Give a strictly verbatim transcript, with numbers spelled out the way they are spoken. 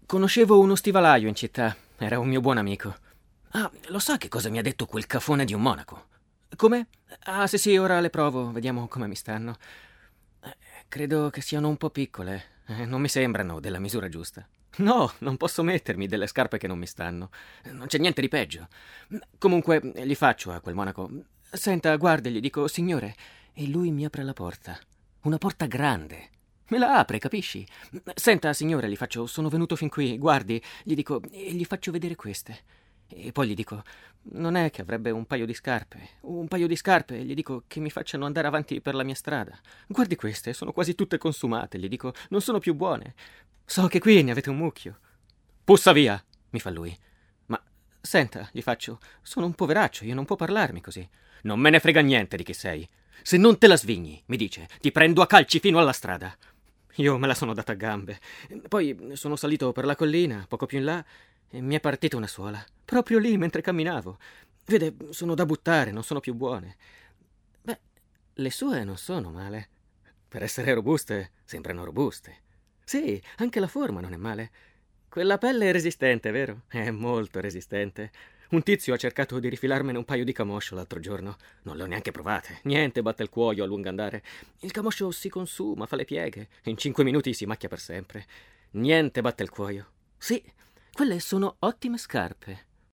Conoscevo uno stivalaio in città, era un mio buon amico. Ah, lo sa che cosa mi ha detto quel cafone di un monaco? Come? Ah, sì, sì, ora le provo, vediamo come mi stanno. Eh, Credo che siano un po' piccole, eh, non mi sembrano della misura giusta. No, non posso mettermi delle scarpe che non mi stanno. Non c'è niente di peggio. Comunque, gli faccio a quel monaco. Senta, guardi, gli dico, signore, e lui mi apre la porta. Una porta grande. Me la apre, capisci? Senta, signore, gli faccio, sono venuto fin qui, guardi, gli dico, e gli faccio vedere queste. E poi gli dico, non è che avrebbe un paio di scarpe, un paio di scarpe, gli dico che mi facciano andare avanti per la mia strada. Guardi queste, sono quasi tutte consumate, gli dico, non sono più buone. So che qui ne avete un mucchio. Pussa via, mi fa lui. Ma senta, gli faccio, sono un poveraccio, io non può parlarmi così. Non me ne frega niente di chi sei. Se non te la svigni, mi dice, ti prendo a calci fino alla strada. Io me la sono data a gambe. Poi sono salito per la collina, poco più in là, e mi è partita una suola. Proprio lì, mentre camminavo. Vede, sono da buttare, non sono più buone. Beh, le sue non sono male. Per essere robuste, sembrano robuste. Sì, anche la forma non è male. Quella pelle è resistente, vero? È molto resistente. Un tizio ha cercato di rifilarmene un paio di camoscio l'altro giorno. Non le ho neanche provate. Niente batte il cuoio a lungo andare. Il camoscio si consuma, fa le pieghe. In cinque minuti si macchia per sempre. Niente batte il cuoio. Sì, quelle sono ottime scarpe.